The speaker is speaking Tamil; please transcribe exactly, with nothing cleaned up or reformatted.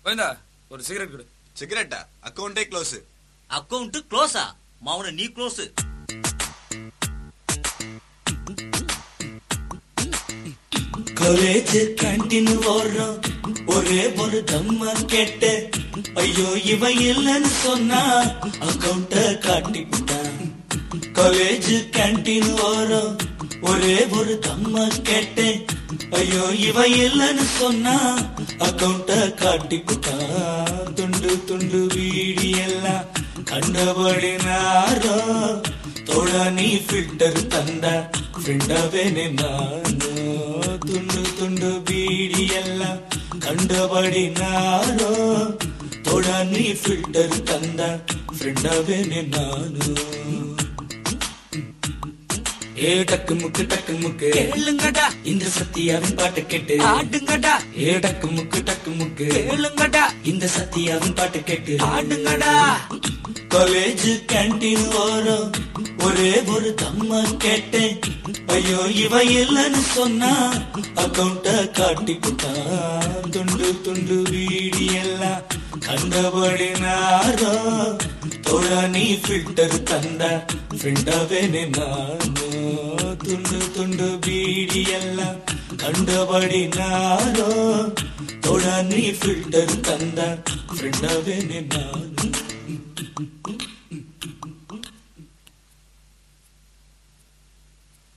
போய்ந்தா ஒரு சிகரெட் கொடு. சிகரெட்டா? அக்கௌண்டே க்ளோஸ். அக்கௌண்ட் க்ளோஸா? மௌன நீ க்ளோஸ். காலேஜ் கேண்டீன் ஓடுறோம், ஒரே ஒரு தம்மா கேட்ட, ஐயோ இவன் இல்லைன்னு சொன்னா அக்கௌண்ட காட்டிவிட்டான். காலேஜ் கேண்டீன் ஓடுறோம், ஒரே ஒரு தம்மா கேட்ட, ஐயோ இவன் இல்லைன்னு சொன்னா அக்கௌண்ட காட்டிவிட்டான். துண்டு துண்டு வீடி எல்லாம் கண்டபடி நாரோ, தோழா நீ ஃபில்டர் தந்தா ஃப்ரெண்டாவே நானோ. துண்டு துண்டு பீடி எல்லாம் கண்டபடி நானோ, தோழா நீ ஃபில்டர் தந்தா ஃப்ரெண்டாவே நானோ. ஏ டக்கு முக்கு டக்கு முக்கு கேளுங்கடா, இந்த சத்தியாவின் பாட்டு கேட்டு ஆடுங்கடா. ஏ டக்கு முக்கு டக்கு முக்கு கேளுங்கடா, இந்த சத்தியாவின் பாட்டு கேட்டு ஆடுங்கடா. காலேஜ் கேண்டீன் ஓரம், ஒரே ஒரு தம்மா கேட்டேன், ஐயோ இவன் இல்லைன்னு சொன்னா அக்கௌண்ட காட்டிவிட்டான். துண்டு துண்டு வீடி எல்லாம் கண்டபடி நாரோ, தோழா நீ ஃபில்டர் தந்தா ஃப்ரெண்டாவே நானோ. துண்டு துண்டு வீடி எல்லாம் கண்டபடி நாரோ, தோழா நீ ஃபில்டர் தந்தா ஃப்ரெண்டாவே நானோ.